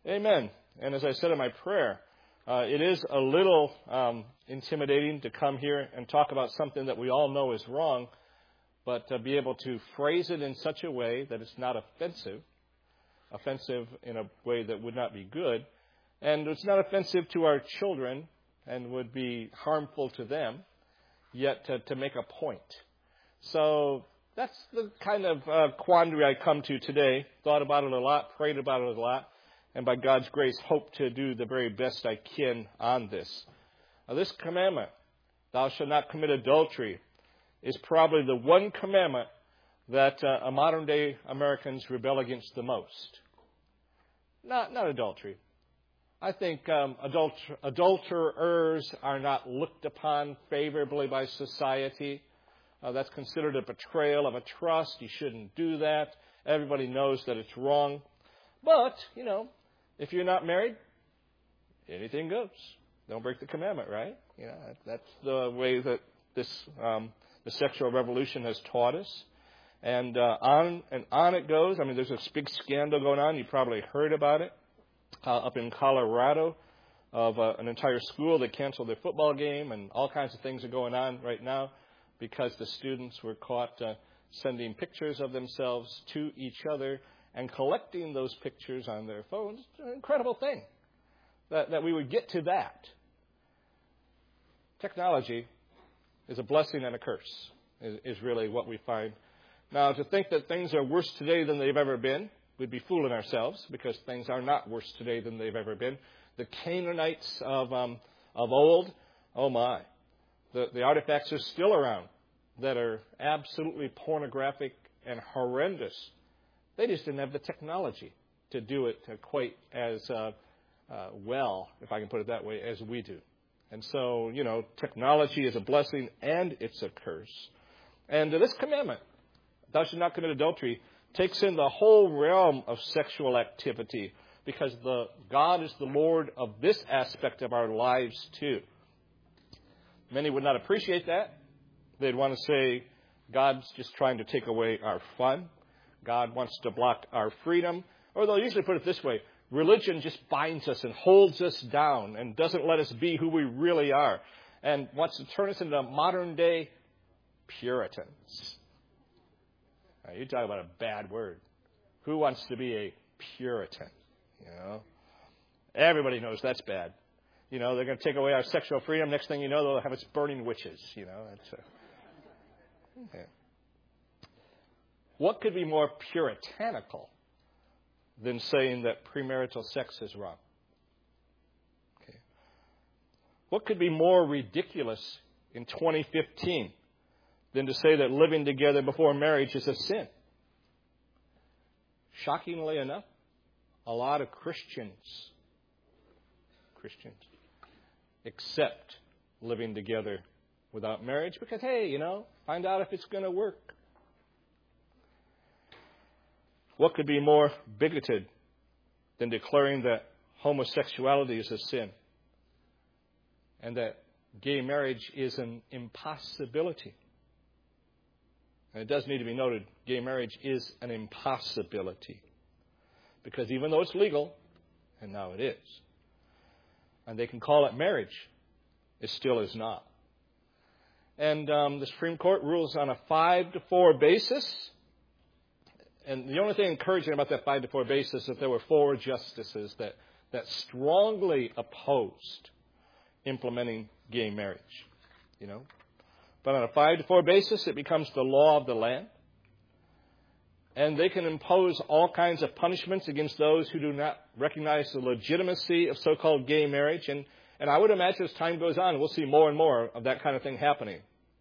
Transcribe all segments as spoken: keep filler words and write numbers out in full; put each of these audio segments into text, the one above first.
Amen. And as I said in my prayer, uh, it is a little um, intimidating to come here and talk about something that we all know is wrong, but to be able to phrase it in such a way that it's not offensive, offensive in a way that would not be good, and it's not offensive to our children and would be harmful to them, yet to, to make a point. So that's the kind of uh, quandary I come to today. Thought about it a lot, prayed about it a lot, and by God's grace, hope to do the very best I can on this. Now, this commandment, thou shalt not commit adultery, is probably the one commandment that uh, modern-day Americans rebel against the most. Not, not adultery. I think um, adulter- adulterers are not looked upon favorably by society. Uh, that's considered a betrayal of a trust. You shouldn't do that. Everybody knows that it's wrong. But, you know, if you're not married, anything goes. Don't break the commandment, right? You know, that's the way that this um, the sexual revolution has taught us. And uh, on and on it goes. I mean, there's this big scandal going on. You probably heard about it uh, up in Colorado of uh, an entire school that canceled their football game, and all kinds of things are going on right now because the students were caught uh, sending pictures of themselves to each other and collecting those pictures on their phones. It's an incredible thing that, that we would get to that. Technology is a blessing and a curse, is, is really what we find. Now, to think that things are worse today than they've ever been, we'd be fooling ourselves, because things are not worse today than they've ever been. The Canaanites of um, of old, oh my, the, the artifacts are still around that are absolutely pornographic and horrendous. They just didn't have the technology to do it quite as uh, uh, well, if I can put it that way, as we do. And so, you know, technology is a blessing and it's a curse. And this commandment, thou shalt not commit adultery, takes in the whole realm of sexual activity, because the God is the Lord of this aspect of our lives too. Many would not appreciate that. They'd want to say, God's just trying to take away our fun. God wants to block our freedom. Or they'll usually put it this way: religion just binds us and holds us down and doesn't let us be who we really are, and wants to turn us into modern-day Puritans. Now, you talk about a bad word. Who wants to be a Puritan? You know, everybody knows that's bad. You know, they're going to take away our sexual freedom. Next thing you know, they'll have us burning witches. You know, it's a, okay. What could be more puritanical than saying that premarital sex is wrong? Okay. What could be more ridiculous in twenty fifteen than to say that living together before marriage is a sin? Shockingly enough, a lot of Christians, Christians, accept living together without marriage because, hey, you know, find out if it's going to work. What could be more bigoted than declaring that homosexuality is a sin and that gay marriage is an impossibility? And it does need to be noted, gay marriage is an impossibility. Because even though it's legal, and now it is, and they can call it marriage, it still is not. And um, the Supreme Court rules on a five to four basis. And the only thing encouraging about that five to four basis is that there were four justices that, that strongly opposed implementing gay marriage. You know? But on a five to four basis, it becomes the law of the land. And they can impose all kinds of punishments against those who do not recognize the legitimacy of so-called gay marriage. And, and I would imagine as time goes on, we'll see more and more of that kind of thing happening.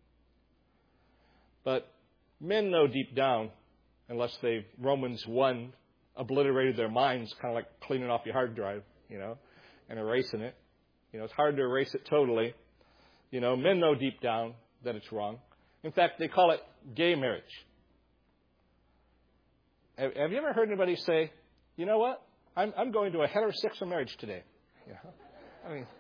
But men know deep down, unless they've, Romans one, obliterated their minds, kind of like cleaning off your hard drive, you know, and erasing it. You know, it's hard to erase it totally. You know, men know deep down that it's wrong. In fact, they call it gay marriage. Have you ever heard anybody say, you know what, I'm, I'm going to a heterosexual marriage today? You know? I mean,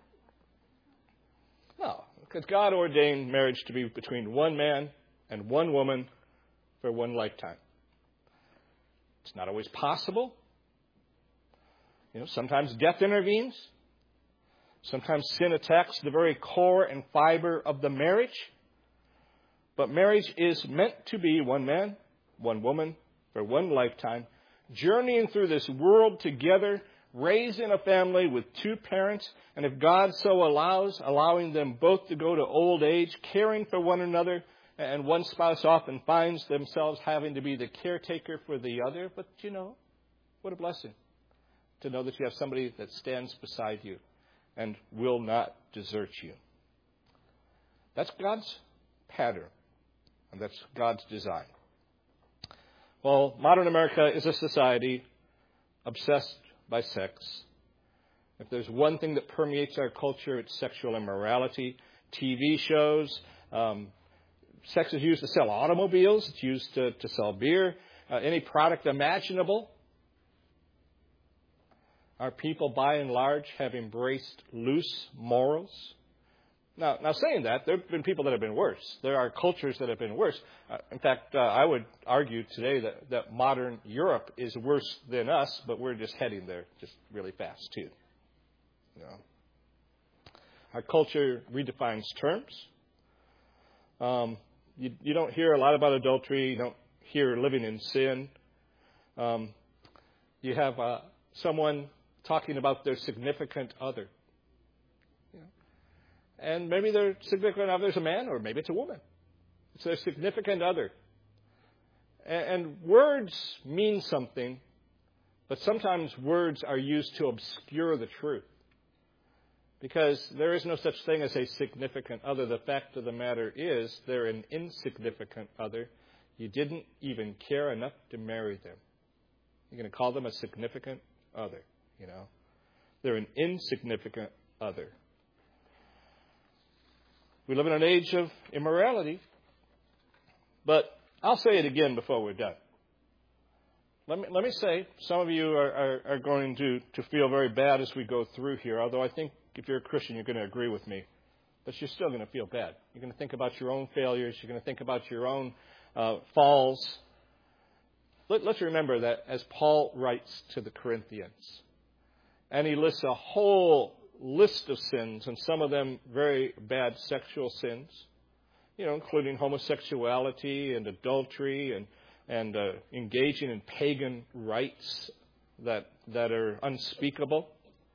no, because God ordained marriage to be between one man and one woman for one lifetime. It's not always possible, You know, sometimes death intervenes. Sometimes sin attacks the very core and fiber of the marriage. But marriage is meant to be one man, one woman, for one lifetime, journeying through this world together, raising a family with two parents, and if God so allows, allowing them both to go to old age, caring for one another, and one spouse often finds themselves having to be the caretaker for the other. But, you know, what a blessing to know that you have somebody that stands beside you and will not desert you. That's God's pattern, and that's God's design. Well, modern America is a society obsessed by sex. If there's one thing that permeates our culture, it's sexual immorality. T V shows, um, sex is used to sell automobiles. It's used to, to sell beer, uh, any product imaginable. Our people, by and large, have embraced loose morals. Now, now saying that, there have been people that have been worse. There are cultures that have been worse. Uh, in fact, uh, I would argue today that, that modern Europe is worse than us, but we're just heading there just really fast, too. You know. Our culture redefines terms. Um, you, you don't hear a lot about adultery. You don't hear living in sin. Um, you have uh, someone talking about their significant other. You know. And maybe their significant other is a man, or maybe it's a woman. It's their significant other. And, and words mean something, but sometimes words are used to obscure the truth. Because there is no such thing as a significant other. The fact of the matter is they're an insignificant other. You didn't even care enough to marry them. You're going to call them a significant other, you know. They're an insignificant other. We live in an age of immorality. But I'll say it again before we're done. Let me, let me say, some of you are, are, are going to, to feel very bad as we go through here, although I think if you're a Christian, you're going to agree with me. But you're still going to feel bad. You're going to think about your own failures. You're going to think about your own uh, falls. Let, let's remember that as Paul writes to the Corinthians, and he lists a whole list of sins, and some of them very bad sexual sins, you know, including homosexuality and adultery and and uh, engaging in pagan rites that that are unspeakable.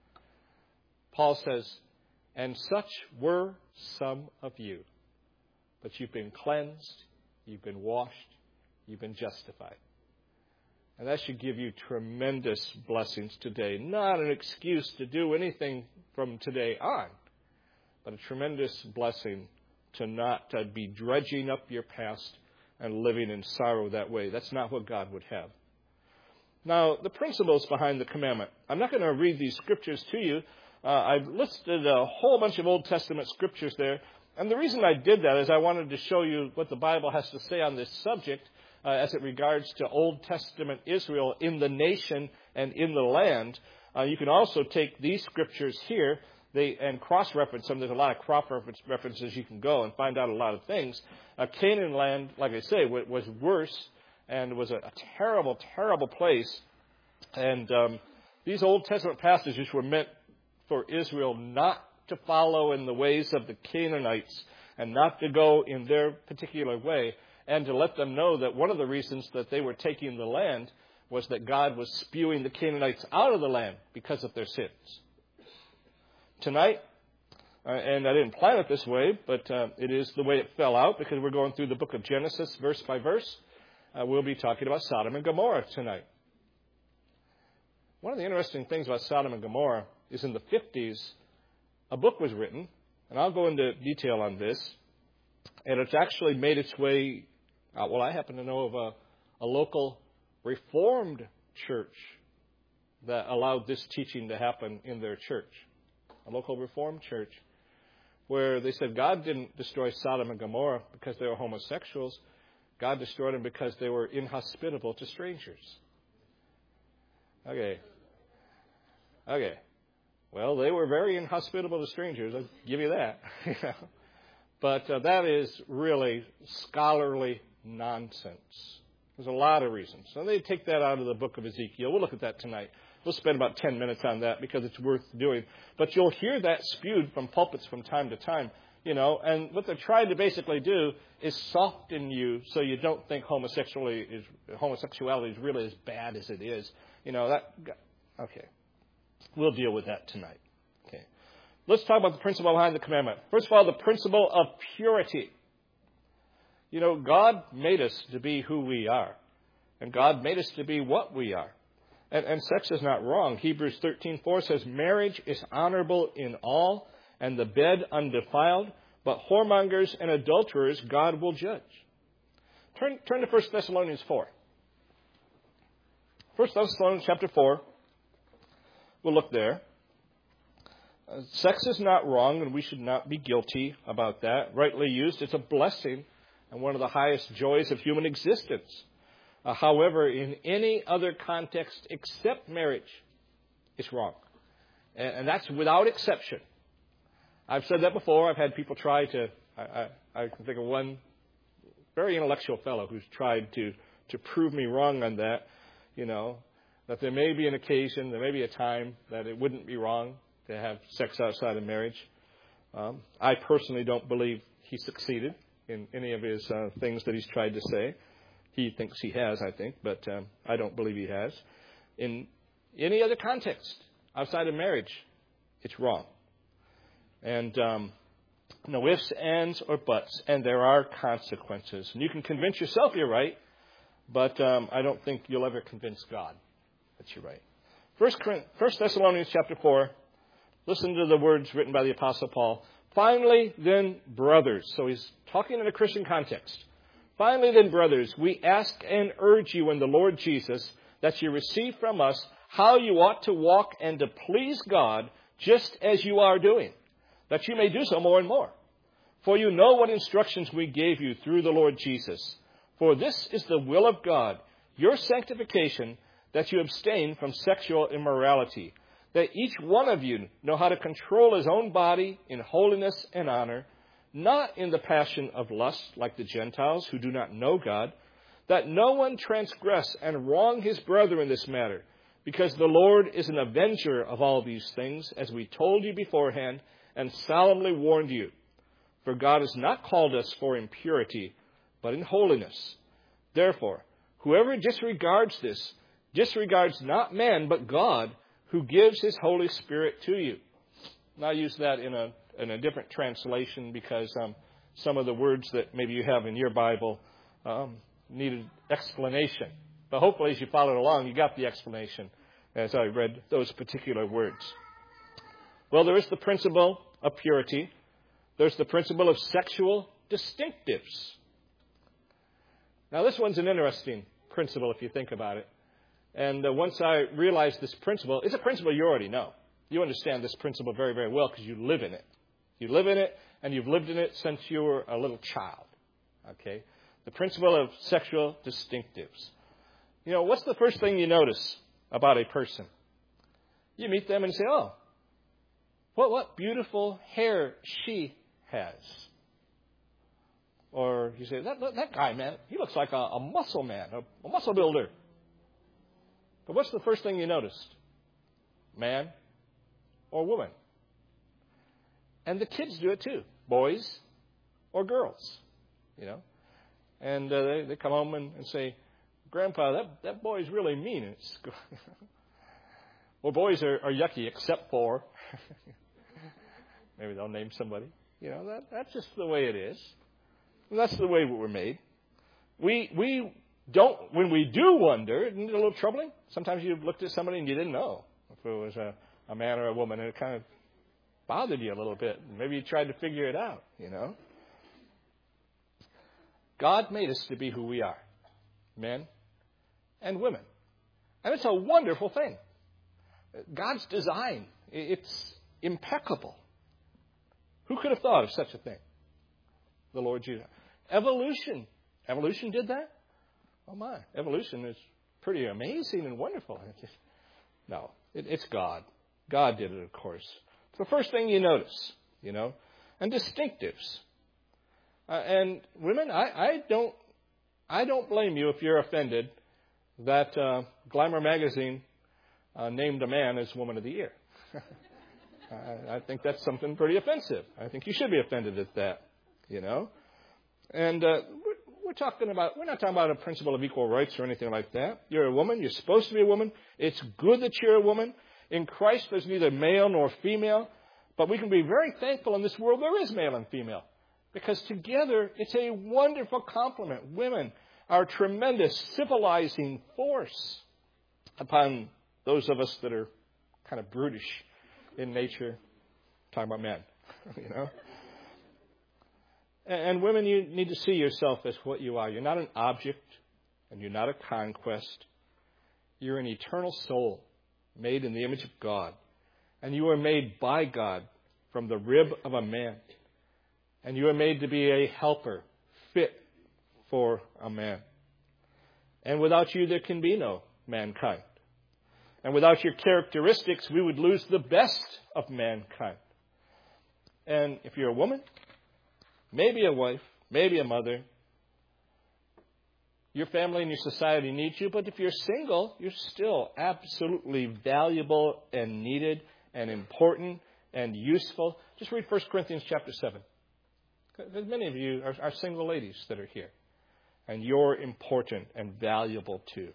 Paul says, and such were some of you, but you've been cleansed, you've been washed, you've been justified. And that should give you tremendous blessings today. Not an excuse to do anything from today on, but a tremendous blessing to not to be dredging up your past and living in sorrow that way. That's not what God would have. Now, the principles behind the commandment. I'm not going to read these scriptures to you. Uh, I've listed a whole bunch of Old Testament scriptures there. And the reason I did that is I wanted to show you what the Bible has to say on this subject uh, as it regards to Old Testament Israel in the nation and in the land. Uh, you can also take these scriptures here they and cross-reference them. There's a lot of cross-references you can go and find out a lot of things. Uh, Canaan land, like I say, w- was worse and was a, a terrible, terrible place. And um, these Old Testament passages were meant for Israel not to follow in the ways of the Canaanites and not to go in their particular way, and to let them know that one of the reasons that they were taking the land was that God was spewing the Canaanites out of the land because of their sins. Tonight, uh, and I didn't plan it this way, but uh, it is the way it fell out because we're going through the book of Genesis verse by verse. Uh, we'll be talking about Sodom and Gomorrah tonight. One of the interesting things about Sodom and Gomorrah is in the fifties, a book was written, and I'll go into detail on this, and it's actually made its way, uh, well, I happen to know of a, a local Reformed church that allowed this teaching to happen in their church, a local Reformed church, where they said God didn't destroy Sodom and Gomorrah because they were homosexuals. God destroyed them because they were inhospitable to strangers. Okay. Okay. Well, they were very inhospitable to strangers. I'll give you that. But uh, that is really scholarly nonsense. There's a lot of reasons. So they take that out of the book of Ezekiel. We'll look at that tonight. We'll spend about ten minutes on that because it's worth doing. But you'll hear that spewed from pulpits from time to time, you know, and what they're trying to basically do is soften you so you don't think homosexuality is, homosexuality is really as bad as it is. You know, that, okay. We'll deal with that tonight. Okay. Let's talk about the principle behind the commandment. First of all, the principle of purity. You know, God made us to be who we are. And God made us to be what we are. And, and sex is not wrong. Hebrews thirteen four says, marriage is honorable in all, and the bed undefiled, but whoremongers and adulterers God will judge. Turn, turn to First Thessalonians four. First Thessalonians chapter four. We'll look there. Uh, sex is not wrong, and we should not be guilty about that. Rightly used, it's a blessing and one of the highest joys of human existence. Uh, however, in any other context except marriage, it's wrong. And, and that's without exception. I've said that before. I've had people try to, I, I, I can think of one very intellectual fellow who's tried to, to prove me wrong on that, you know, that there may be an occasion, there may be a time that it wouldn't be wrong to have sex outside of marriage. Um, I personally don't believe he succeeded in any of his uh, things that he's tried to say. He thinks he has, I think, but um, I don't believe he has. In any other context outside of marriage, it's wrong. And um, no ifs, ands, or buts, and there are consequences. And you can convince yourself you're right, but um, I don't think you'll ever convince God that you're right. First, First Thessalonians chapter four, listen to the words written by the Apostle Paul. Finally, then, brothers. So he's talking in a Christian context. Finally, then, brothers, we ask and urge you in the Lord Jesus that you receive from us how you ought to walk and to please God just as you are doing, that you may do so more and more. For you know what instructions we gave you through the Lord Jesus. For this is the will of God, your sanctification, that you abstain from sexual immorality, that each one of you know how to control his own body in holiness and honor, not in the passion of lust like the Gentiles who do not know God, that no one transgress and wrong his brother in this matter, because the Lord is an avenger of all these things, as we told you beforehand and solemnly warned you. For God has not called us for impurity, but in holiness. Therefore, whoever disregards this, disregards not man, but God, who gives his Holy Spirit to you. And I use that in a in a different translation because um, some of the words that maybe you have in your Bible um, needed explanation. But hopefully as you followed along, you got the explanation as I read those particular words. Well, there is the principle of purity. There's the principle of sexual distinctives. Now, this one's an interesting principle if you think about it. And uh, once I realized this principle, it's a principle you already know. You understand this principle very, very well because you live in it. You live in it, and you've lived in it since you were a little child. Okay? The principle of sexual distinctives. You know, what's the first thing you notice about a person? You meet them and say, oh, what, what beautiful hair she has. Or you say, that, that guy, man, he looks like a, a muscle man, a, a muscle builder. But what's the first thing you noticed? Man or woman? And the kids do it too. Boys or girls, you know. And uh, they, they come home and, and say, Grandpa, that, that boy's really mean at school. Well, boys are, are yucky except for, maybe they'll name somebody. You know, that, that's just the way it is. And that's the way we're made. We we don't, when we do wonder, isn't it a little troubling? Sometimes you've looked at somebody and you didn't know if it was a, a man or a woman, and it kind of bothered you a little bit. Maybe you tried to figure it out, you know. God made us to be who we are, men and women. And it's a wonderful thing. God's design, it's impeccable. Who could have thought of such a thing? The Lord Jesus. Evolution. Evolution did that? Oh my. Evolution is pretty amazing and wonderful. No, it, it's God. God did it, of course. It's the first thing you notice, you know. And distinctives. Uh, and women, I, I don't I don't blame you if you're offended that uh, Glamour magazine uh, named a man as Woman of the Year. I, I think that's something pretty offensive. I think you should be offended at that, you know. And uh, we're, we're talking about, we're not talking about a principle of equal rights or anything like that. You're a woman. You're supposed to be a woman. It's good that you're a woman. In Christ, there's neither male nor female. But we can be very thankful in this world there is male and female. Because together, it's a wonderful complement. Women are a tremendous civilizing force upon those of us that are kind of brutish in nature. Talking about men, you know. And women, you need to see yourself as what you are. You're not an object, and you're not a conquest. You're an eternal soul made in the image of God. And you are made by God from the rib of a man. And you are made to be a helper, fit for a man. And without you, there can be no mankind. And without your characteristics, we would lose the best of mankind. And if you're a woman, maybe a wife, maybe a mother, your family and your society needs you. But if you're single, you're still absolutely valuable and needed and important and useful. Just read First Corinthians chapter seven. There's many of you are, are single ladies that are here. And you're important and valuable too.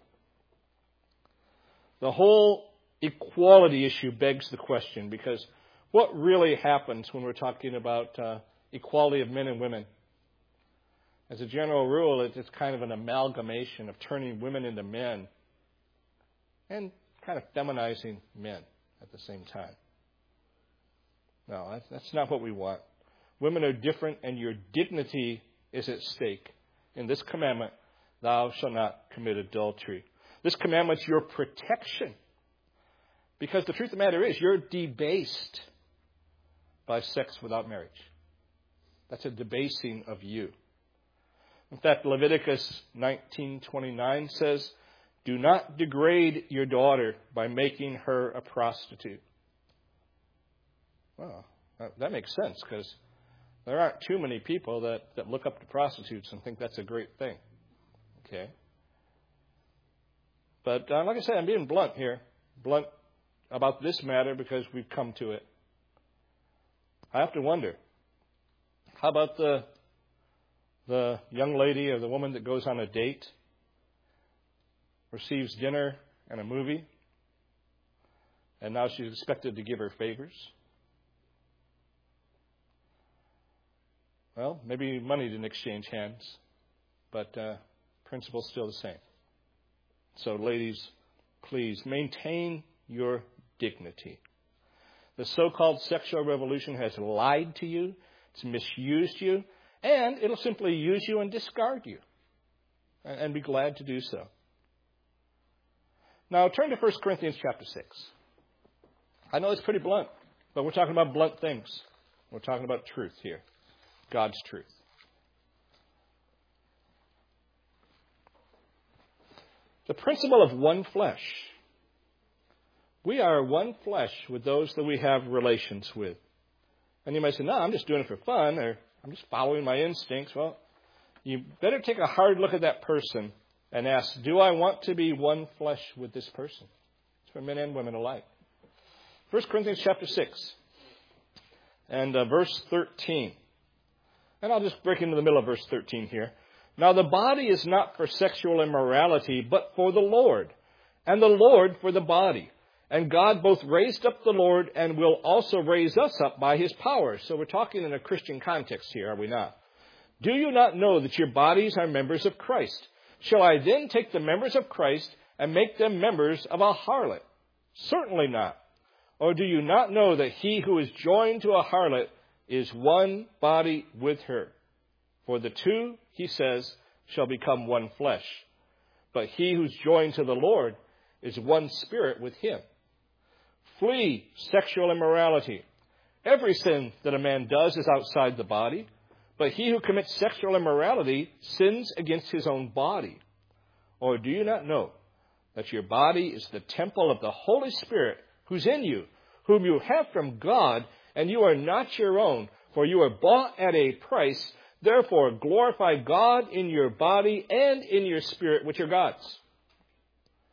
The whole equality issue begs the question, because what really happens when we're talking about uh, equality of men and women? As a general rule, it's kind of an amalgamation of turning women into men and kind of feminizing men at the same time. No, that's not what we want. Women are different, and your dignity is at stake. In this commandment, thou shalt not commit adultery. This commandment's your protection. Because the truth of the matter is, you're debased by sex without marriage. That's a debasing of you. In fact, Leviticus nineteen twenty-nine says, do not degrade your daughter by making her a prostitute. Well, that makes sense, because there aren't too many people that, that look up to prostitutes and think that's a great thing. Okay? But uh, like I said, I'm being blunt here. Blunt about this matter because we've come to it. I have to wonder, how about the the young lady or the woman that goes on a date, receives dinner and a movie, and now she's expected to give her favors? Well, maybe money didn't exchange hands, but uh, principle's still the same. So, ladies, please maintain your dignity. The so-called sexual revolution has lied to you, it's misused you, and it'll simply use you and discard you. And be glad to do so. Now, turn to First Corinthians chapter six. I know it's pretty blunt, but we're talking about blunt things. We're talking about truth here. God's truth. The principle of one flesh. We are one flesh with those that we have relations with. And you might say, no, I'm just doing it for fun, or I'm just following my instincts. Well, you better take a hard look at that person and ask, do I want to be one flesh with this person? It's for men and women alike. First Corinthians chapter six and uh, verse thirteen. And I'll just break into the middle of verse thirteen here. Now the body is not for sexual immorality, but for the Lord, and the Lord for the body. And God both raised up the Lord and will also raise us up by his power. So we're talking in a Christian context here, are we not? Do you not know that your bodies are members of Christ? Shall I then take the members of Christ and make them members of a harlot? Certainly not. Or do you not know that he who is joined to a harlot is one body with her? For the two, he says, shall become one flesh. But he who's joined to the Lord is one spirit with him. Flee sexual immorality. Every sin that a man does is outside the body, but he who commits sexual immorality sins against his own body. Or do you not know that your body is the temple of the Holy Spirit who's in you, whom you have from God, and you are not your own, for you are bought at a price. Therefore, glorify God in your body and in your spirit, which are God's.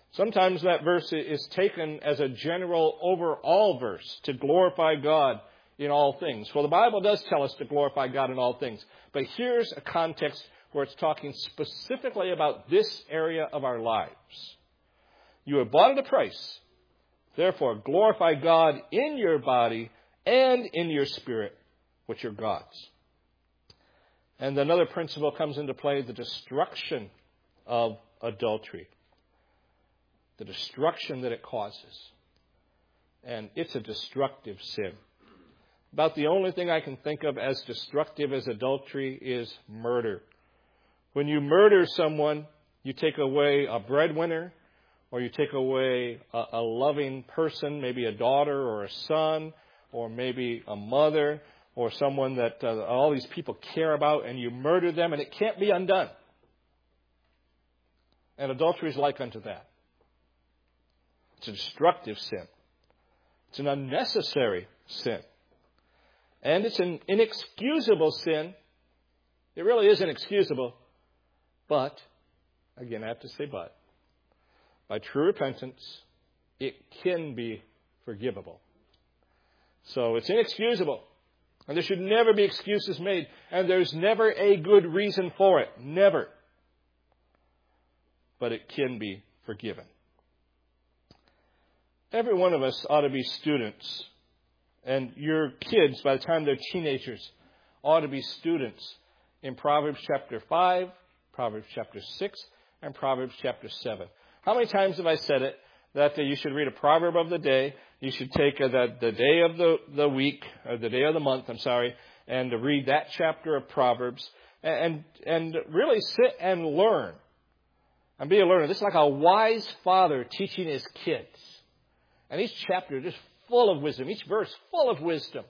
Sometimes that verse is taken as a general overall verse to glorify God in all things. Well, the Bible does tell us to glorify God in all things. But here's a context where it's talking specifically about this area of our lives. You are bought at a price. Therefore, glorify God in your body and in your spirit, which are God's. And another principle comes into play, the destruction of adultery. The destruction that it causes. And it's a destructive sin. About the only thing I can think of as destructive as adultery is murder. When you murder someone, you take away a breadwinner, or you take away a, a loving person, maybe a daughter or a son, or maybe a mother, or someone that uh, all these people care about, and you murder them, and it can't be undone. And adultery is like unto that. It's a destructive sin. It's an unnecessary sin. And it's an inexcusable sin. It really is inexcusable. But, again, I have to say but. By true repentance, it can be forgivable. So it's inexcusable. And there should never be excuses made. And there's never a good reason for it. Never. But it can be forgiven. Every one of us ought to be students. And your kids, by the time they're teenagers, ought to be students in Proverbs chapter five, Proverbs chapter six, and Proverbs chapter seven. How many times have I said it? That uh, you should read a proverb of the day. You should take uh, the, the day of the, the week, or the day of the month, I'm sorry, and to read that chapter of Proverbs. And, and really sit and learn. And be a learner. This is like a wise father teaching his kids. And each chapter is just full of wisdom. Each verse full of wisdom.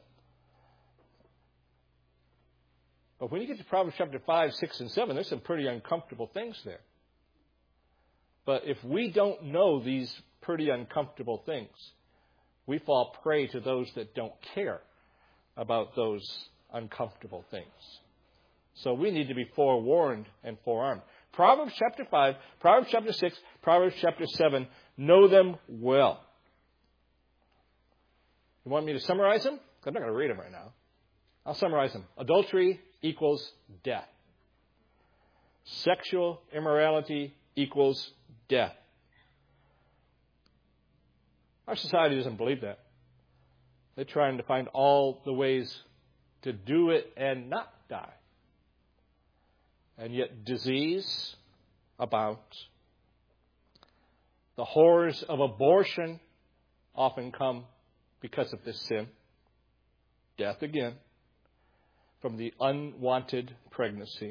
But when you get to Proverbs chapter five, six, and seven, there's some pretty uncomfortable things there. But if we don't know these pretty uncomfortable things, we fall prey to those that don't care about those uncomfortable things. So we need to be forewarned and forearmed. Proverbs chapter five, Proverbs chapter six, Proverbs chapter seven, know them well. You want me to summarize them? I'm not going to read them right now. I'll summarize them. Adultery equals death. Sexual immorality equals death. Our society doesn't believe that. They're trying to find all the ways to do it and not die. And yet disease abounds. The horrors of abortion often come because of this sin. Death again from the unwanted pregnancy.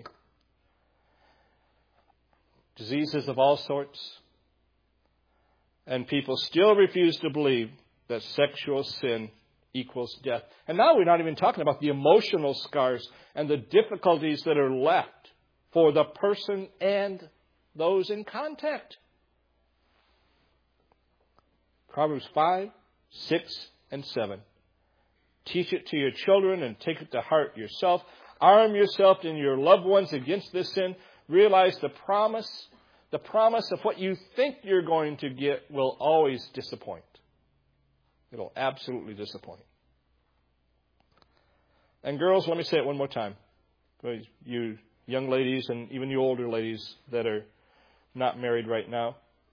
Diseases of all sorts. And people still refuse to believe that sexual sin equals death. And now we're not even talking about the emotional scars and the difficulties that are left for the person and those in contact. Proverbs five, six, and seven. Teach it to your children and take it to heart yourself. Arm yourself and your loved ones against this sin. Realize the promise, the promise of what you think you're going to get will always disappoint. It'll absolutely disappoint. And girls, let me say it one more time. For you young ladies and even you older ladies that are not married right now.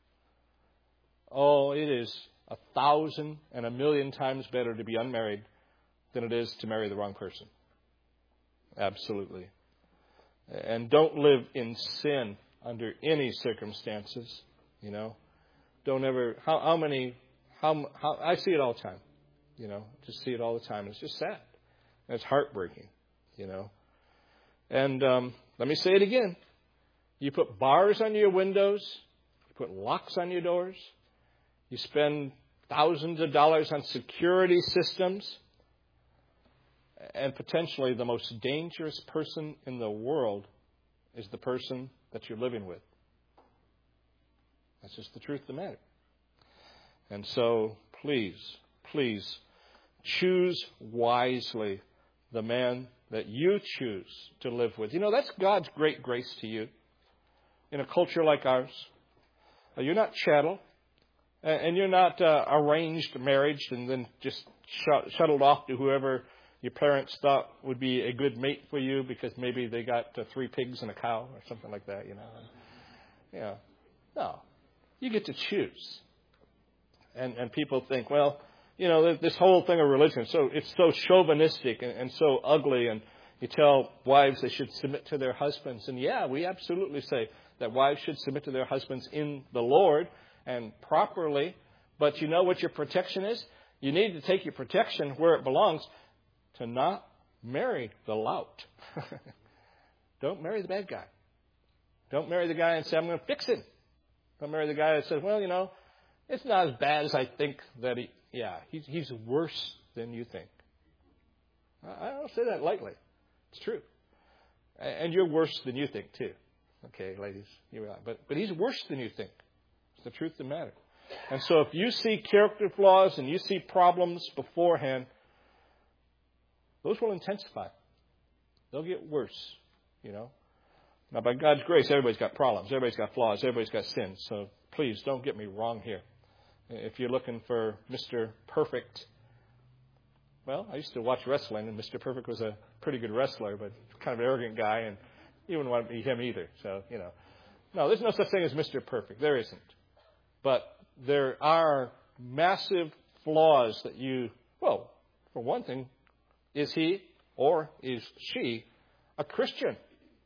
Oh, it is a thousand and a million times better to be unmarried than it is to marry the wrong person. Absolutely. And don't live in sin under any circumstances. You know, don't ever. How, how many? How, how? I see it all the time. You know, just see it all the time. It's just sad. And it's heartbreaking. You know. And um, let me say it again. You put bars on your windows. You put locks on your doors. You spend thousands of dollars on security systems. And potentially the most dangerous person in the world is the person that you're living with. That's just the truth of the matter. And so, please, please, choose wisely the man that you choose to live with. You know, that's God's great grace to you in a culture like ours. Uh, you're not chattel. And, and you're not uh, arranged marriage and then just sh- shuttled off to whoever your parents thought would be a good mate for you because maybe they got uh, three pigs and a cow or something like that, you know. And, you know, no. You get to choose. And and people think, well, you know, this whole thing of religion, so it's so chauvinistic and, and so ugly, and you tell wives they should submit to their husbands. And yeah, we absolutely say that wives should submit to their husbands in the Lord and properly. But you know what your protection is? You need to take your protection where it belongs, to not marry the lout. Don't marry the bad guy. Don't marry the guy and say, I'm going to fix him. Don't marry the guy that says, well, you know, it's not as bad as I think that he, yeah, he's, he's worse than you think. I don't say that lightly. It's true. And you're worse than you think, too. Okay, ladies, you're right. But, but he's worse than you think. It's the truth of the matter. And so if you see character flaws and you see problems beforehand, those will intensify. They'll get worse, you know. Now, by God's grace, everybody's got problems. Everybody's got flaws. Everybody's got sins. So please don't get me wrong here. If you're looking for Mister Perfect, well, I used to watch wrestling, and Mister Perfect was a pretty good wrestler, but kind of an arrogant guy, and you wouldn't want to be him either. So, you know. No, there's no such thing as Mister Perfect. There isn't. But there are massive flaws that you, well, for one thing, is he or is she a Christian?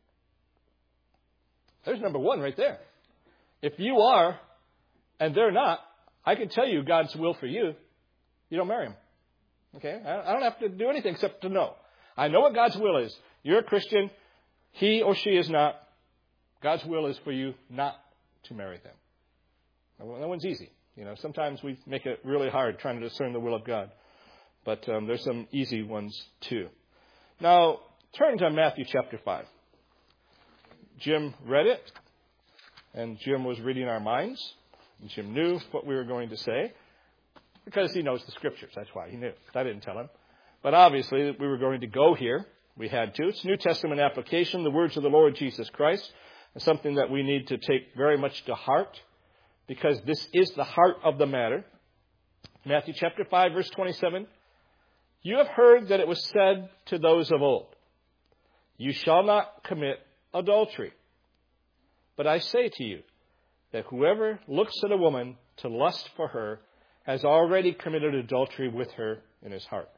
There's number one right there. If you are and they're not, I can tell you God's will for you. You don't marry him. Okay? I don't have to do anything except to know. I know what God's will is. You're a Christian. He or she is not. God's will is for you not to marry them. That one's easy. You know, sometimes we make it really hard trying to discern the will of God. But um, there's some easy ones too. Now, turn to Matthew chapter five. Jim read it, and Jim was reading our minds. And Jim knew what we were going to say because he knows the Scriptures. That's why he knew. I didn't tell him. But obviously, we were going to go here. We had to. It's New Testament application, the words of the Lord Jesus Christ. It's something that we need to take very much to heart because this is the heart of the matter. Matthew chapter five, verse twenty-seven. You have heard that it was said to those of old, you shall not commit adultery. But I say to you that whoever looks at a woman to lust for her has already committed adultery with her in his heart.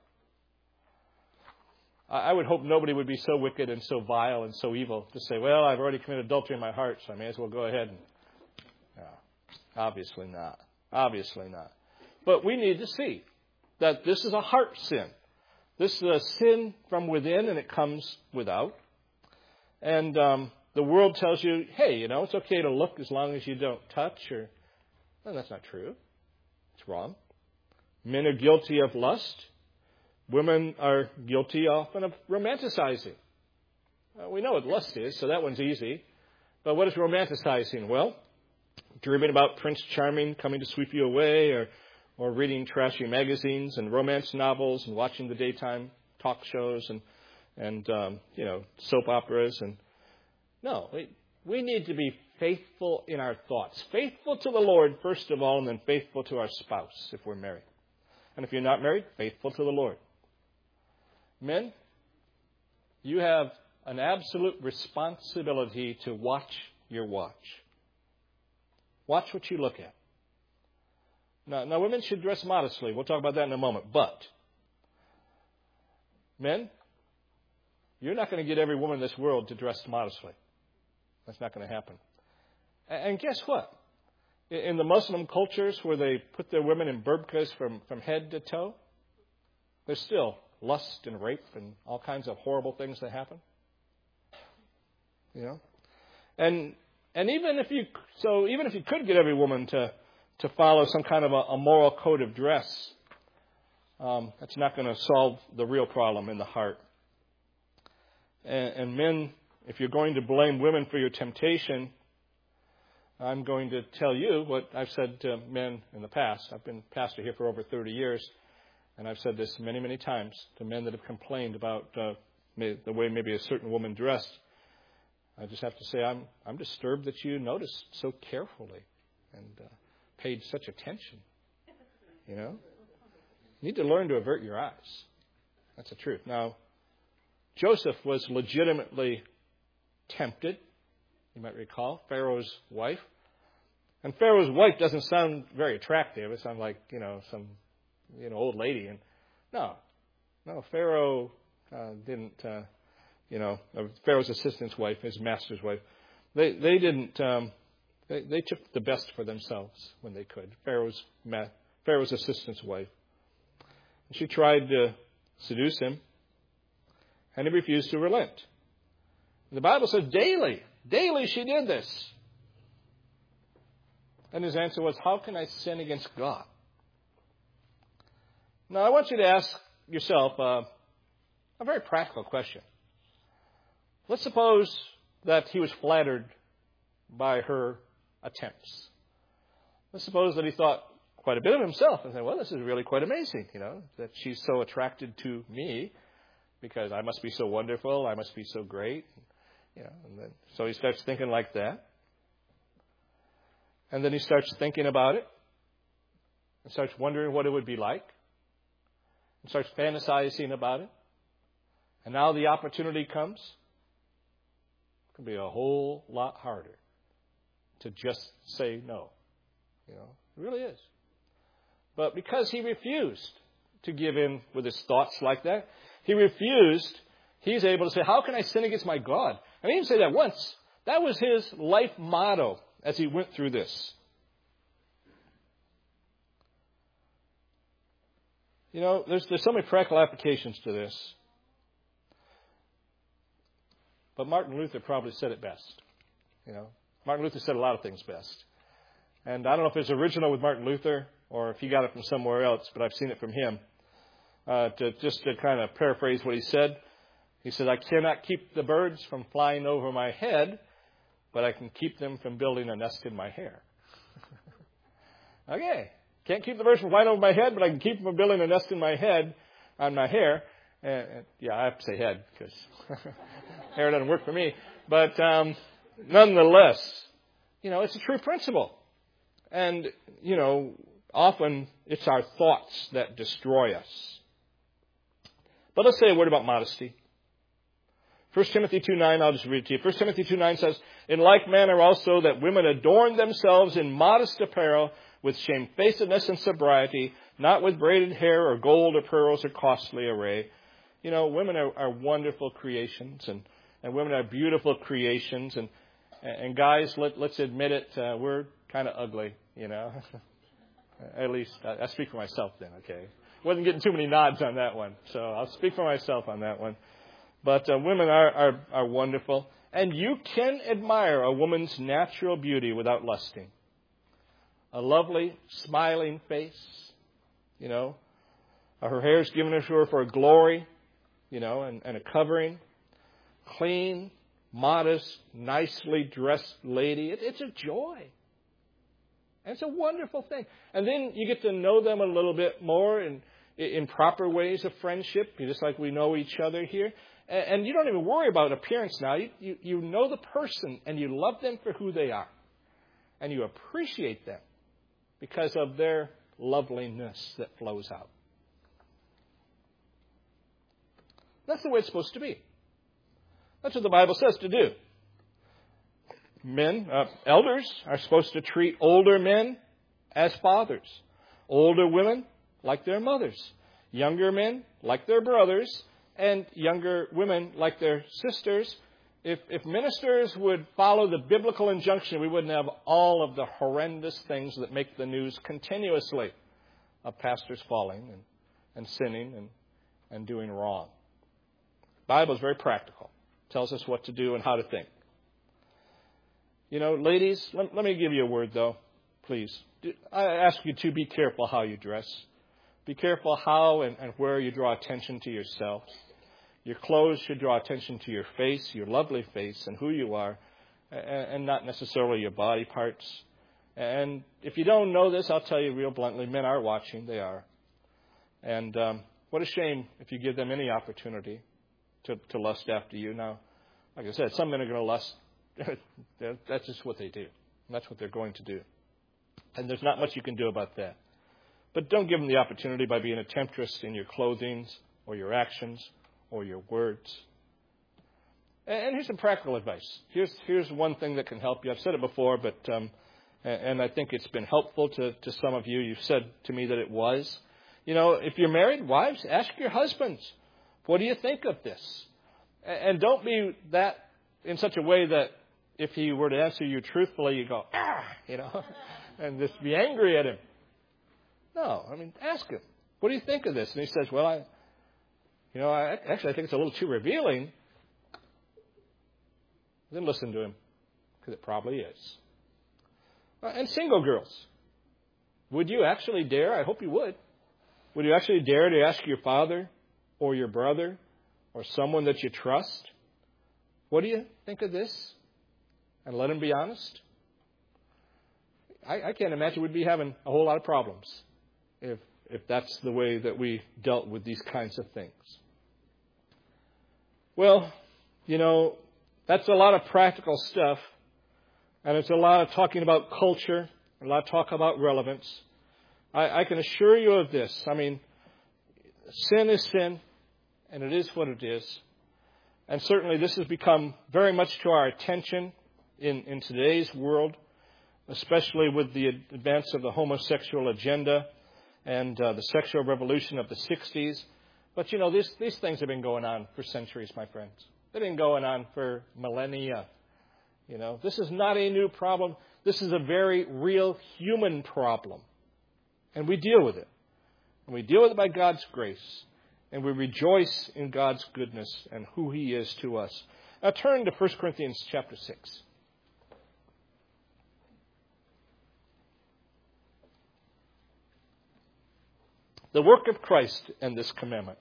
I would hope nobody would be so wicked and so vile and so evil to say, well, I've already committed adultery in my heart, so I may as well go ahead. And... No, obviously not. Obviously not. But we need to see that this is a heart sin. This is a sin from within, and it comes without. And um, the world tells you, hey, you know, it's okay to look as long as you don't touch. Or, well, that's not true. It's wrong. Men are guilty of lust. Women are guilty often of romanticizing. Uh, we know what lust is, so that one's easy. But what is romanticizing? Well, dreaming about Prince Charming coming to sweep you away, or or reading trashy magazines and romance novels and watching the daytime talk shows and, and um, you know, soap operas. And no, we, we need to be faithful in our thoughts. Faithful to the Lord, first of all, and then faithful to our spouse if we're married. And if you're not married, faithful to the Lord. Men, you have an absolute responsibility to watch your watch. Watch what you look at. Now, now, women should dress modestly. We'll talk about that in a moment. But, men, you're not going to get every woman in this world to dress modestly. That's not going to happen. And guess what? In the Muslim cultures where they put their women in burqas from, from head to toe, there's still lust and rape and all kinds of horrible things that happen. You know? And and even if you so even if you could get every woman to to follow some kind of a, a moral code of dress, um, that's not going to solve the real problem in the heart. And, and men, if you're going to blame women for your temptation, I'm going to tell you what I've said to men in the past. I've been pastor here for over thirty years, and I've said this many, many times to men that have complained about uh, the way maybe a certain woman dressed. I just have to say I'm I'm disturbed that you notice so carefully and uh, paid such attention. You know? You need to learn to avert your eyes. That's the truth. Now, Joseph was legitimately tempted. You might recall, Pharaoh's wife. And Pharaoh's wife doesn't sound very attractive. It sounds like, you know, some, you know, old lady. And no, no, Pharaoh uh, didn't, uh, you know, Pharaoh's assistant's wife, his master's wife. They they didn't. Um, they they took the best for themselves when they could. Pharaoh's ma- Pharaoh's assistant's wife. And she tried to seduce him, and he refused to relent. The Bible says daily, daily she did this. And his answer was, how can I sin against God? Now, I want you to ask yourself uh, a very practical question. Let's suppose that he was flattered by her attempts. Let's suppose that he thought quite a bit of himself and said, well, this is really quite amazing, you know, that she's so attracted to me because I must be so wonderful, I must be so great. You know, and then, so he starts thinking like that. And then he starts thinking about it and starts wondering what it would be like and starts fantasizing about it. And now the opportunity comes. It can be a whole lot harder to just say no. You know, it really is. But because he refused to give in with his thoughts like that, he refused, he's able to say, how can I sin against my God? And he didn't say that once. That was his life motto as he went through this. You know, there's there's so many practical applications to this. But Martin Luther probably said it best. You know, Martin Luther said a lot of things best. And I don't know if it's original with Martin Luther or if he got it from somewhere else, but I've seen it from him. Uh, to just to kind of paraphrase what he said, he said, I cannot keep the birds from flying over my head, but I can keep them from building a nest in my hair. Okay. Can't keep the birds from flying over my head, but I can keep them from building a nest in my head, on my hair. And, and yeah, I have to say head because hair doesn't work for me. But um, nonetheless, you know, it's a true principle. And, you know, often it's our thoughts that destroy us. But let's say a word about modesty. First Timothy two nine, I'll just read it to you. First Timothy two nine says, in like manner also that women adorn themselves in modest apparel with shamefacedness and sobriety, not with braided hair or gold or pearls or costly array. You know, women are, are wonderful creations, and, and women are beautiful creations. And, and guys, let, let's admit it, uh, we're kind of ugly, you know. At least I, I speak for myself then, okay. Wasn't getting too many nods on that one, so I'll speak for myself on that one. But uh, women are, are, are wonderful. And you can admire a woman's natural beauty without lusting. A lovely, smiling face, you know. Her hair is given to her for a glory, you know, and, and a covering. Clean, modest, nicely dressed lady. It, it's a joy. And it's a wonderful thing. And then you get to know them a little bit more in, in proper ways of friendship, just like we know each other here. And, and you don't even worry about appearance now. You, you, you know the person and you love them for who they are. And you appreciate them because of their loveliness that flows out. That's the way it's supposed to be. That's what the Bible says to do. Men, uh, elders are supposed to treat older men as fathers. Older women like their mothers. Younger men like their brothers. And younger women like their sisters. If, if ministers would follow the biblical injunction, we wouldn't have all of the horrendous things that make the news continuously of pastors falling and, and sinning and, and doing wrong. The Bible is very practical. It tells us what to do and how to think. You know, ladies, let, let me give you a word, though, please. I ask you to be careful how you dress. Be careful how and, and where you draw attention to yourself. Your clothes should draw attention to your face, your lovely face, and who you are, and, and not necessarily your body parts. And if you don't know this, I'll tell you real bluntly, men are watching. They are. And um, what a shame if you give them any opportunity to, to lust after you. Now, like I said, some men are going to lust. That's just what they do. That's what they're going to do. And there's not much you can do about that. But don't give them the opportunity by being a temptress in your clothing or your actions or your words. And here's some practical advice. Here's here's one thing that can help you. I've said it before, but um, and I think it's been helpful to, to some of you. You've said to me that it was. You know, if you're married, wives, ask your husbands, what do you think of this? And don't be that in such a way that if he were to answer you truthfully, you go, ah, you know, and just be angry at him. No, I mean, ask him, what do you think of this? And he says, well, I, you know, I, actually, I think it's a little too revealing. Then listen to him, because it probably is. Uh, and single girls, would you actually dare? I hope you would. Would you actually dare to ask your father or your brother or someone that you trust, what do you think of this? And let them be honest. I, I can't imagine we'd be having a whole lot of problems if if that's the way that we dealt with these kinds of things. Well, you know, that's a lot of practical stuff, and it's a lot of talking about culture, a lot of talk about relevance. I, I can assure you of this. I mean, sin is sin, and it is what it is. And certainly this has become very much to our attention in, in today's world, especially with the advance of the homosexual agenda and uh, the sexual revolution of the sixties. But, you know, these, these things have been going on for centuries, my friends. They've been going on for millennia. You know, this is not a new problem. This is a very real human problem. And we deal with it. And we deal with it by God's grace. And we rejoice in God's goodness and who He is to us. Now turn to First Corinthians chapter six. The work of Christ and this commandment.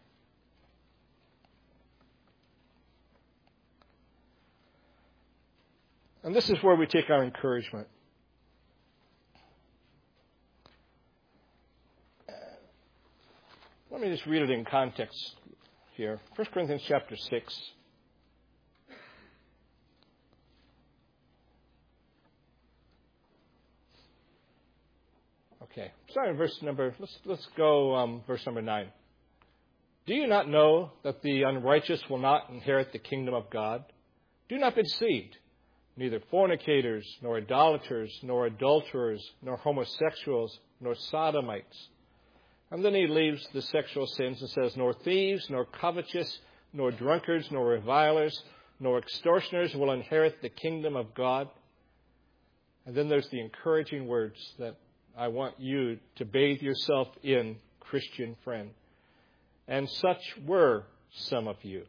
And this is where we take our encouragement. Let me just read it in context here. First Corinthians chapter six. Okay, starting verse number, let's let's go um, verse number nine. Do you not know that the unrighteous will not inherit the kingdom of God? Do not be deceived. Neither fornicators, nor idolaters, nor adulterers, nor homosexuals, nor sodomites. And then he leaves the sexual sins and says, nor thieves, nor covetous, nor drunkards, nor revilers, nor extortioners will inherit the kingdom of God. And then there's the encouraging words that I want you to bathe yourself in, Christian friend. And such were some of you.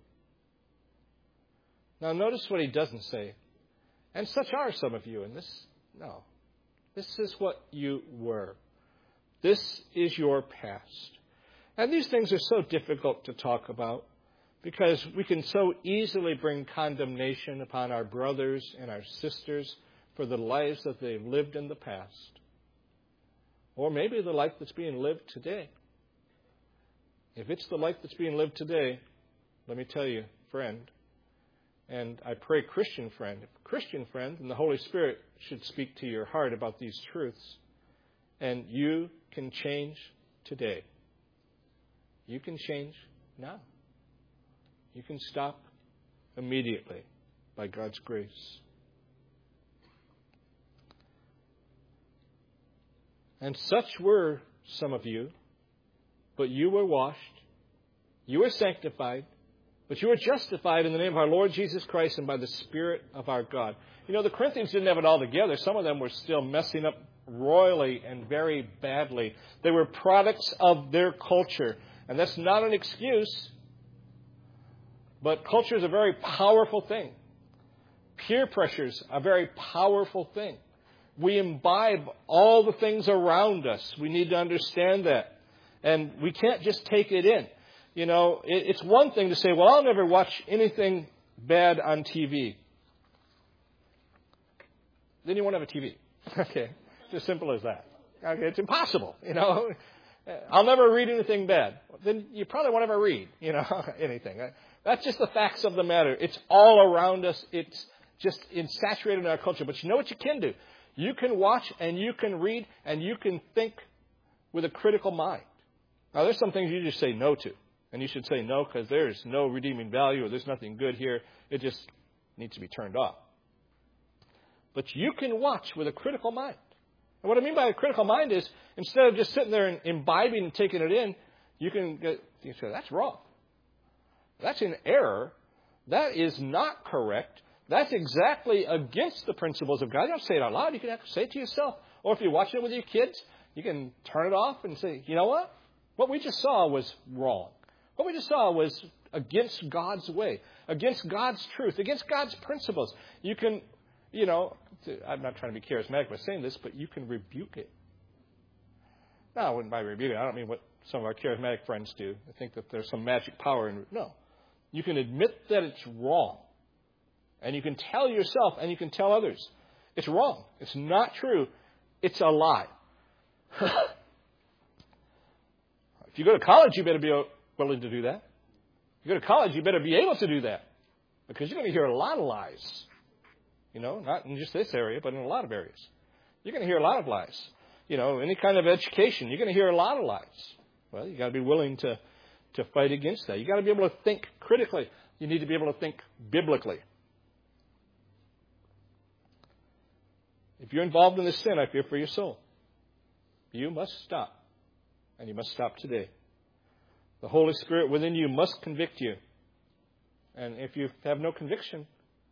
Now notice what he doesn't say. And such are some of you. And this, no. This is what you were. This is your past. And these things are so difficult to talk about because we can so easily bring condemnation upon our brothers and our sisters for the lives that they've lived in the past. Or maybe the life that's being lived today. If it's the life that's being lived today, let me tell you, friend, and I pray Christian friend, Christian friend, and the Holy Spirit should speak to your heart about these truths. And you can change today. You can change now. You can stop immediately by God's grace. And such were some of you, but you were washed, you were sanctified, but you were justified in the name of our Lord Jesus Christ and by the Spirit of our God. You know, the Corinthians didn't have it all together. Some of them were still messing up royally and very badly. They were products of their culture. And that's not an excuse. But culture is a very powerful thing. Peer pressure is a very powerful thing. We imbibe all the things around us. We need to understand that. And we can't just take it in. You know, it's one thing to say, well, I'll never watch anything bad on T V. Then you won't have a T V. Okay. It's as simple as that. Okay. It's impossible. You know, I'll never read anything bad. Then you probably won't ever read, you know, anything. That's just the facts of the matter. It's all around us. It's just saturated in our culture. But you know what you can do? You can watch and you can read and you can think with a critical mind. Now, there's some things you just say no to. And you should say no because there's no redeeming value or there's nothing good here. It just needs to be turned off. But you can watch with a critical mind. And what I mean by a critical mind is instead of just sitting there and imbibing and taking it in, you can get, you say, that's wrong. That's in error. That is not correct. That's exactly against the principles of God. You don't say it out loud. You can say it to yourself. Or if you're watching it with your kids, you can turn it off and say, you know what? What we just saw was wrong. What we just saw was against God's way, against God's truth, against God's principles. You can, you know, I'm not trying to be charismatic by saying this, but you can rebuke it. Now, when by rebuke it, I don't mean what some of our charismatic friends do. I think that there's some magic power in it. No. You can admit that it's wrong. And you can tell yourself and you can tell others, it's wrong. It's not true. It's a lie. If you go to college, you better be willing to do that. If you go to college, you better be able to do that. Because you're going to hear a lot of lies. You know, not in just this area, but in a lot of areas. You're going to hear a lot of lies. You know, any kind of education, you're going to hear a lot of lies. Well, you got to be willing to, to fight against that. You got to be able to think critically. You need to be able to think biblically. If you're involved in this sin, I fear for your soul. You must stop. And you must stop today. The Holy Spirit within you must convict you. And if you have no conviction,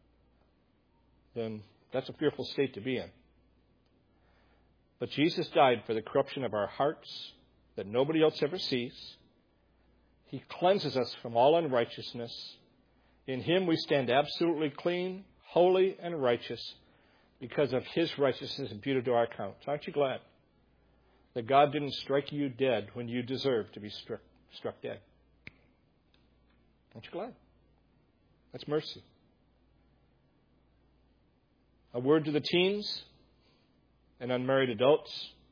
then that's a fearful state to be in. But Jesus died for the corruption of our hearts that nobody else ever sees. He cleanses us from all unrighteousness. In Him we stand absolutely clean, holy, and righteous because of His righteousness imputed to our account. Aren't you glad that God didn't strike you dead when you deserved to be struck, struck dead? Aren't you glad? That's mercy. A word to the teens and unmarried adults.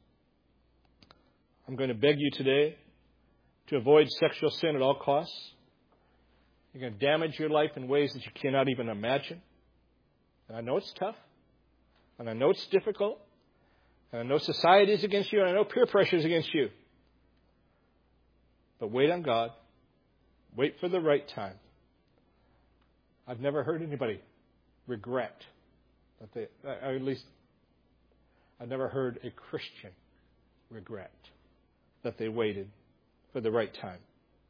I'm going to beg you today to avoid sexual sin at all costs. You're going to damage your life in ways that you cannot even imagine. And I know it's tough. And I know it's difficult. And I know society is against you. And I know peer pressure is against you. But wait on God. Wait for the right time. I've never heard anybody regret that they, or at least I've never heard a Christian regret that they waited for the right time.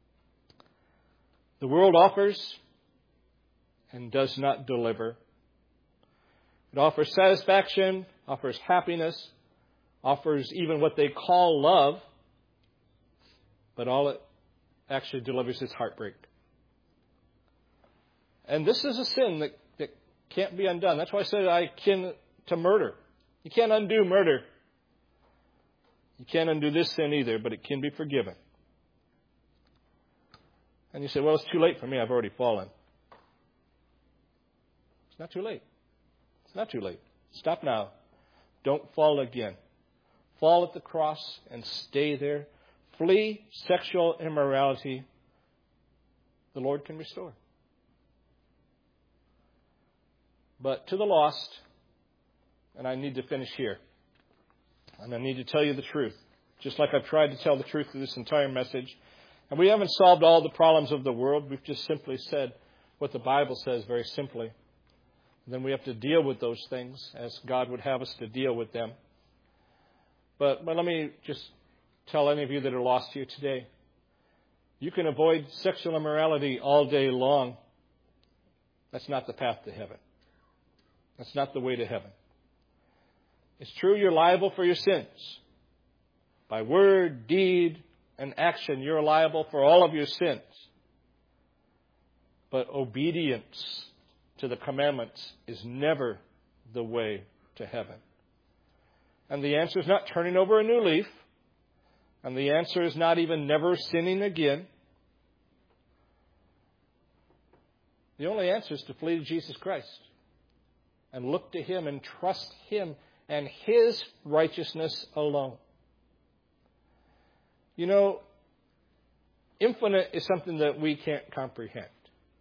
The world offers and does not deliver. It offers satisfaction, offers happiness, offers even what they call love, but all it actually delivers is heartbreak. And this is a sin that, that can't be undone. That's why I said I akin to murder. You can't undo murder. You can't undo this sin either, but it can be forgiven. And you say, well, it's too late for me. I've already fallen. It's not too late. It's not too late. Stop now. Don't fall again. Fall at the cross and stay there. Flee sexual immorality. The Lord can restore. But to the lost, and I need to finish here, and I need to tell you the truth, just like I've tried to tell the truth through this entire message. And we haven't solved all the problems of the world. We've just simply said what the Bible says very simply. And then we have to deal with those things as God would have us to deal with them. But, but let me just tell any of you that are lost here today, you can avoid sexual immorality all day long. That's not the path to heaven. That's not the way to heaven. It's true you're liable for your sins. By word, deed, and action, you're liable for all of your sins. But obedience to the commandments is never the way to heaven. And the answer is not turning over a new leaf. And the answer is not even never sinning again. The only answer is to flee to Jesus Christ and look to Him and trust Him and His righteousness alone. You know, infinite is something that we can't comprehend.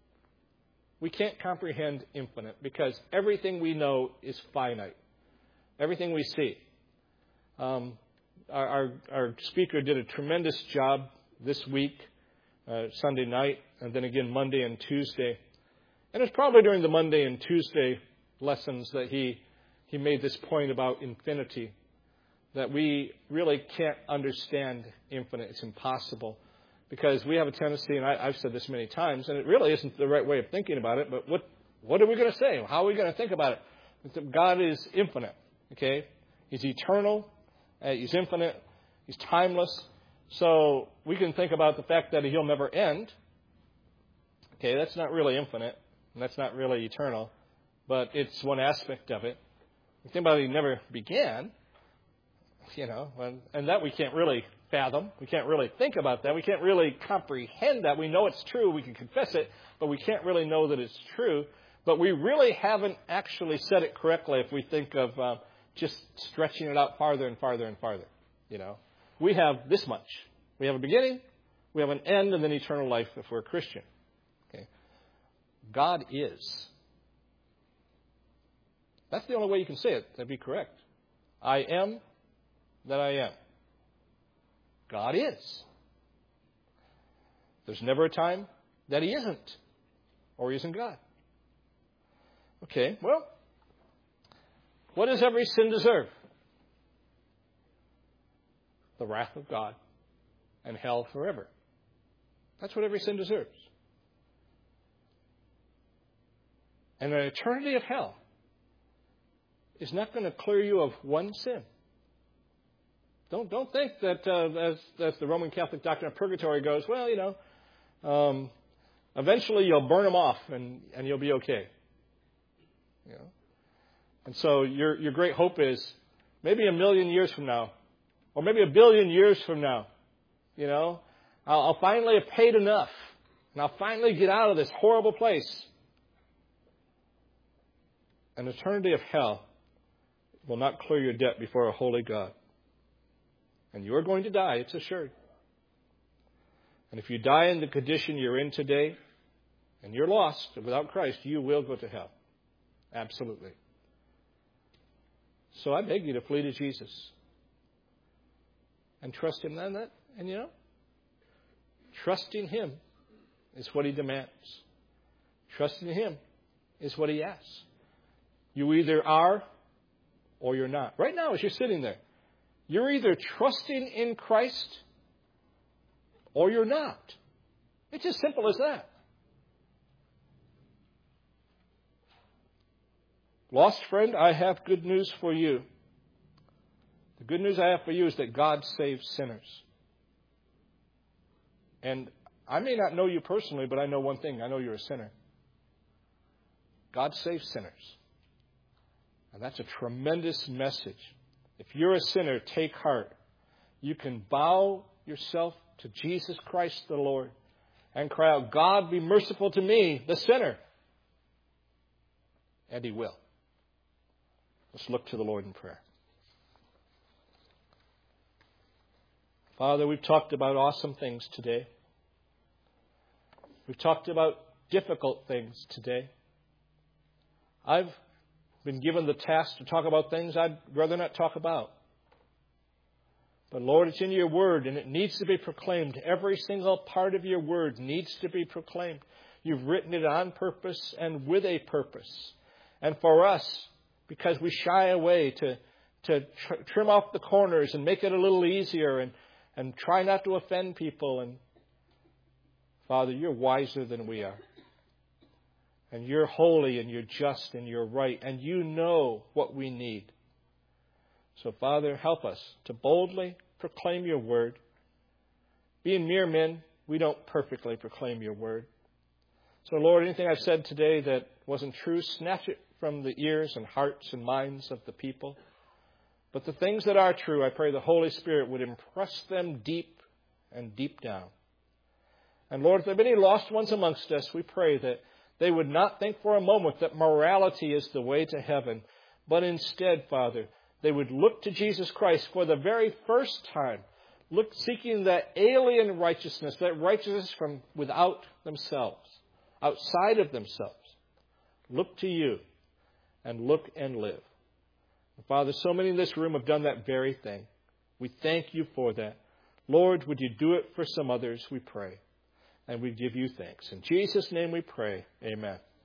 We can't comprehend infinite because everything we know is finite. everything we see. Um, our, our, our speaker did a tremendous job this week, uh, Sunday night, and then again Monday and Tuesday. And it's probably during the Monday and Tuesday lessons that he he made this point about infinity, that we really can't understand infinite. It's impossible. Because we have a tendency, and I, I've said this many times, and it really isn't the right way of thinking about it, but what what are we going to say? How are we going to think about it? God is infinite, okay? He's eternal. Uh, he's infinite. He's timeless. So we can think about the fact that he'll never end. Okay, that's not really infinite, and that's not really eternal, but it's one aspect of it. You think about it, he never began, you know, and, and that we can't really fathom. We can't really think about that. We can't really comprehend that. We know it's true. We can confess it, but we can't really know that it's true. But we really haven't actually said it correctly if we think of uh, just stretching it out farther and farther and farther. You know, we have this much. We have a beginning, we have an end, and then eternal life if we're a Christian. Okay, God is. That's the only way you can say it. That'd be correct. I am that I am. God is. There's never a time that he isn't, or he isn't God. Okay, well, what does every sin deserve? The wrath of God and hell forever. That's what every sin deserves. And an eternity of hell is not going to clear you of one sin. Don't don't think that uh, as, as the Roman Catholic doctrine of purgatory goes, well, you know, um, eventually you'll burn them off and, and you'll be okay. You know? And so your your great hope is maybe a million years from now, or maybe a billion years from now, you know, I'll, I'll finally have paid enough, and I'll finally get out of this horrible place. An eternity of hell will not clear your debt before a holy God. And you are going to die, it's assured. And if you die in the condition you're in today, and you're lost without Christ, you will go to hell. Absolutely. So I beg you to flee to Jesus. And trust him then that. And you know, trusting him is what he demands. Trusting him is what he asks. You either are or you're not. Right now, as you're sitting there, you're either trusting in Christ or you're not. It's as simple as that. Lost friend, I have good news for you. The good news I have for you is that God saves sinners. And I may not know you personally, but I know one thing. I know you're a sinner. God saves sinners. And that's a tremendous message. If you're a sinner, take heart. You can bow yourself to Jesus Christ the Lord and cry out, God, be merciful to me, the sinner. And he will. Let's look to the Lord in prayer. Father, we've talked about awesome things today. We've talked about difficult things today. I've been given the task to talk about things I'd rather not talk about. But Lord, it's in your word and it needs to be proclaimed. Every single part of your word needs to be proclaimed. You've written it on purpose and with a purpose. And for us, because we shy away to, to tr- trim off the corners and make it a little easier and, and try not to offend people. And Father, you're wiser than we are. And you're holy and you're just and you're right. And you know what we need. So, Father, help us to boldly proclaim your word. Being mere men, we don't perfectly proclaim your word. So, Lord, anything I've said today that wasn't true, snatch it from the ears and hearts and minds of the people. But the things that are true, I pray the Holy Spirit would impress them deep and deep down. And, Lord, if there are any lost ones amongst us, we pray that they would not think for a moment that morality is the way to heaven, but instead, Father, they would look to Jesus Christ for the very first time, look seeking that alien righteousness, that righteousness from without themselves, outside of themselves. Look to you and look and live. Father, so many in this room have done that very thing. We thank you for that. Lord, would you do it for some others, we pray. And we give you thanks. In Jesus' name we pray. Amen.